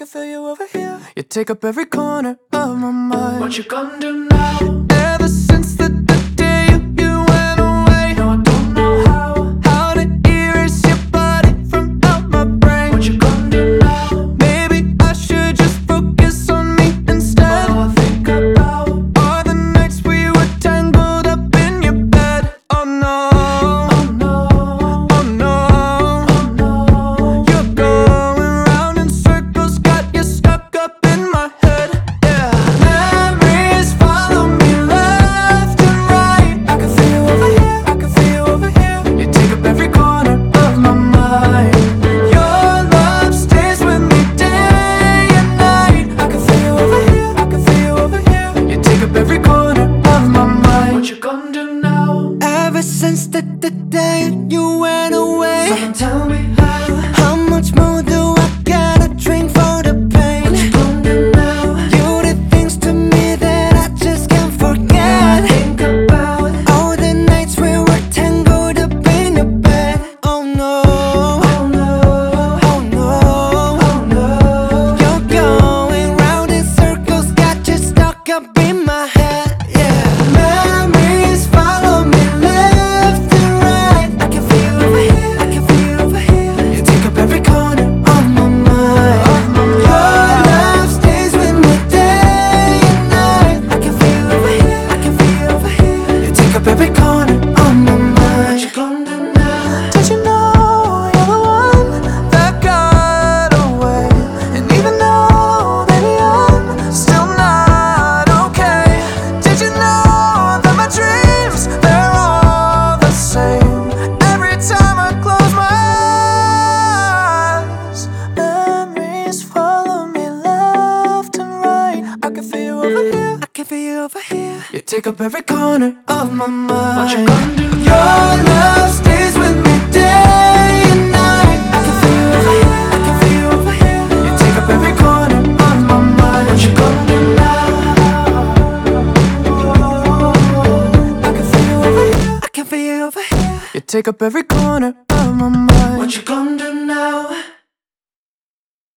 can feel you over here. You take up every corner of my mind. What you gonna do now? Ever since the day you went away, No, I don't know how to erase your body from out my brain. What you gonna do now? Maybe I should just focus on me instead. All I think about Are the nights we were tangled up in your bed. Oh no, oh no, oh no, oh no. you're going round in circles, got you stuck up in my head. Yeah, memories follow me left and right. I can feel you over here, I can feel you over here. You take up every corner of my mind. Your love stays with me day and night. I can feel you over here, I can feel you over here. You take up every corner of my mind. What you gonna do now? Ever since the day you went away, Someone tell me how much more do I gotta drink for the pain? what you gonna do now? You did things to me that I just can't forget. Think about All the nights we were tangled up in your bed. Oh no, oh no, oh no, oh no. you're going round in circles, got you stuck up in my head. Yeah, memories follow me left and right. I can feel you over here, I can feel you over here. You take up every corner of my mind. Your love stays with me day and night. I can feel you over here, I can feel you over here. You take up every corner of my What mind. you gonna do now? Did you know you're the one that got away? And even though, baby, I'm still not okay. Did you know that my dreams, they're all the same? Every time I close my eyes, memories follow me left and right. I can feel you over here, I can feel you over here. You take up every corner of my mind. What you gonna do Your now? love stays with me day and night. I can feel you over here, I can feel you over here. You take up every corner of my mind. What you gonna do now? I can feel you over here, I can feel you over here. You take up every corner of my mind. What you gonna do now?